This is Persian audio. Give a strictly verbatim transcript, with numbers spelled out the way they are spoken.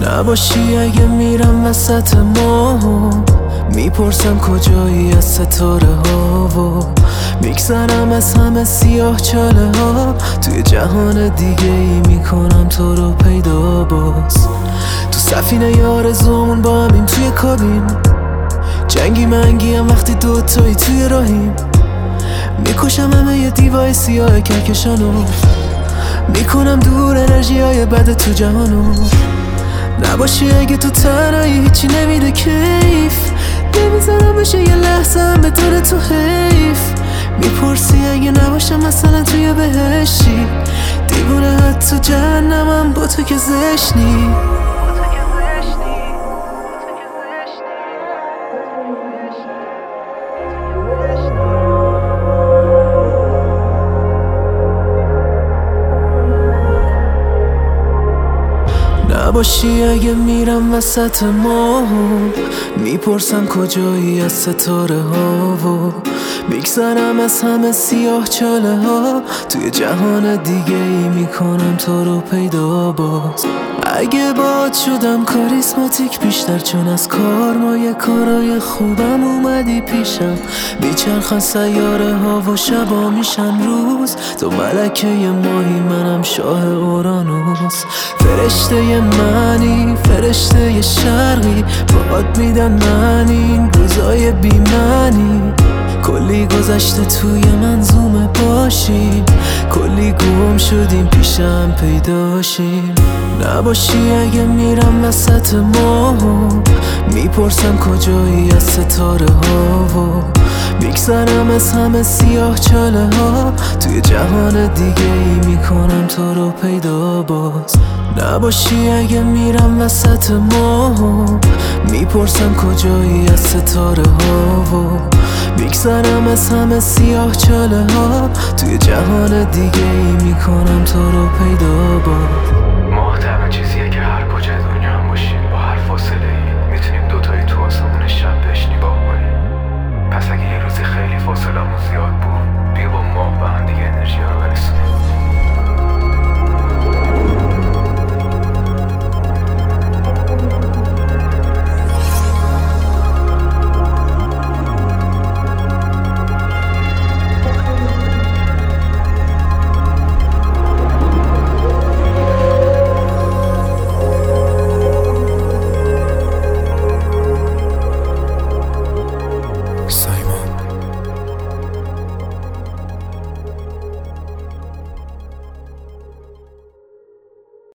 نباشی اگه میرم وسط ماهو، میپرسم کجایی از ستاره ها و میگذرم از همه سیاه چاله ها. توی جهان دیگه ای میکنم تو رو پیدا باز. تو سفینه آرزومون با همیم توی کابین، جنگی منگی هم وقتی دوتایی توی راهیم. میکشم همه یه دیوای سیاه کهکشانو، میکنم دور انرژی های بد تو جهانو. نباشی اگه تو تنهایی هیچی نمیده کیف، نمیذارم بشه یه لحظه هم به داره تو حیف. میپرسی اگه نباشم مثلا توی بهشتی، دیوونه حد تو جهنمم با تو که زشنی. نباشی اگه میرم وسط ماهو، میپرسم کجایی از ستاره ها و میگذرم از همه سیاه چاله ها. توی جهان دیگه ای میکنم تو رو پیدا باز. اگه باد شدم کاریسماتیک بیشتر، چون از کار ما یه کارای خوبم اومدی پیشم. میچرخن سیاره ها و شبا میشن روز، تو ملکه ماهی منم شاه اورانوس. فرشته منی فرشته شرقی، باد میدن من این روزای بیمنی. کلی گذشته توی منظومه باشیم، کلی گم شدیم پیشم پیداشیم. نباشی اگه میرم وسط ماهو، میپرسم کجایی از ستاره ها و میگذرم از همه سیاه چاله ها. توی جهان دیگه ای میکنم تو رو پیدا باز. نباشی اگه میرم وسط ماهو، میپرسم کجایی از ستاره ها و میگذرم از همه سیاه چاله ها. توی جهان دیگه ای میکنم تو رو پیدا باز.